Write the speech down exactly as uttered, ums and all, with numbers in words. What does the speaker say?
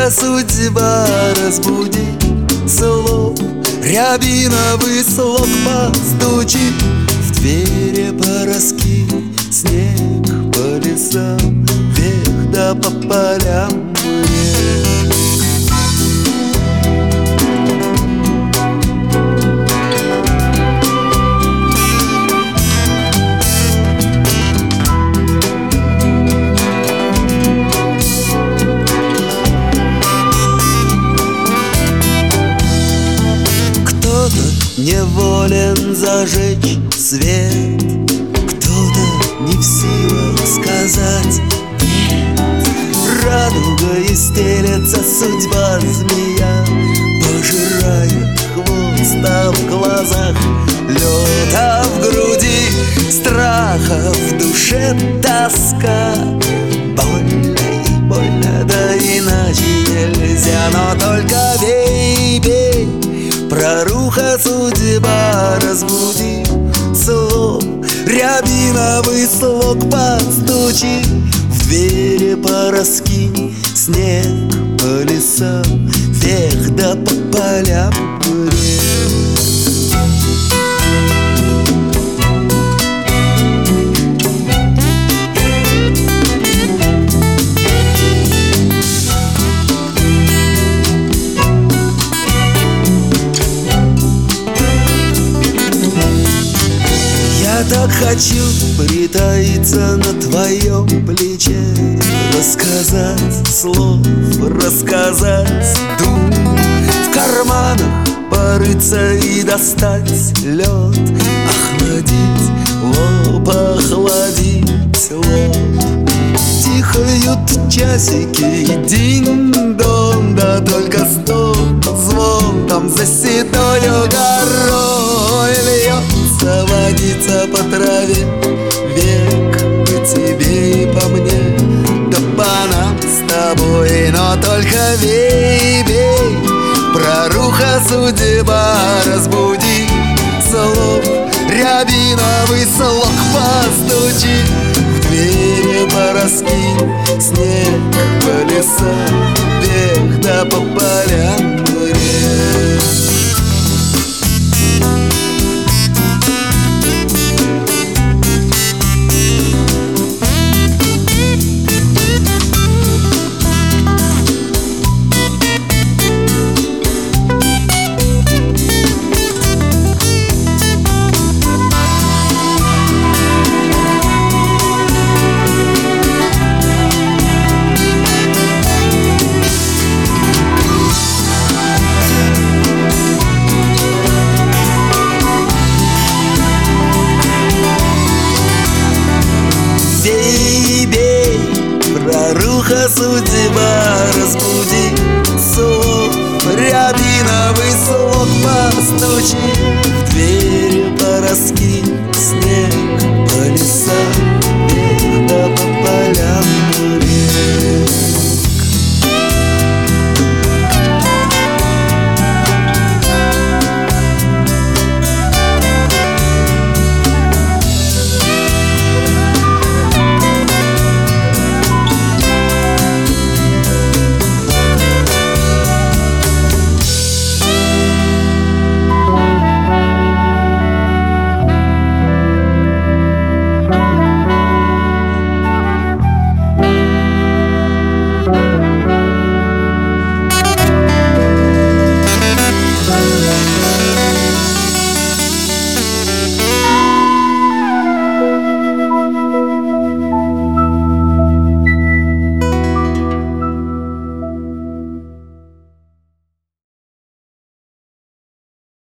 Проруха судьба разбуди, слов рябиновый слог постучи. В двери пороски, снег по лесам, вверх да по полям мне. Неволен зажечь свет, кто-то не в силах сказать нет. Радугой стелется судьба змея, пожирает хвост, а в глазах лед, а в груди страха, в душе тоска. Больно и больно, да иначе нельзя, но только бей, бей. Проруха судьба разбуди, слов рябиновый слог постучи. В двери пораскинь, снег по лесам, вверх да по полям мне. Я так хочу притаиться на твоем плече, рассказать слов, рассказать дум, в карманах порыться и достать лед, охладить лоб, охладить лоб. Тихают часики, динь-дон, да только стон, звон там за седою горой льется водица по траве. Век по тебе и по мне, да по нам с тобой, но только бей, бей. Проруха судьба разбуди, слов рябиновый слог постучи. В двери пороски, снег по лесам, вверх да по полям мне. Проруха судьба разбуди, слов рябиновый слог постучи.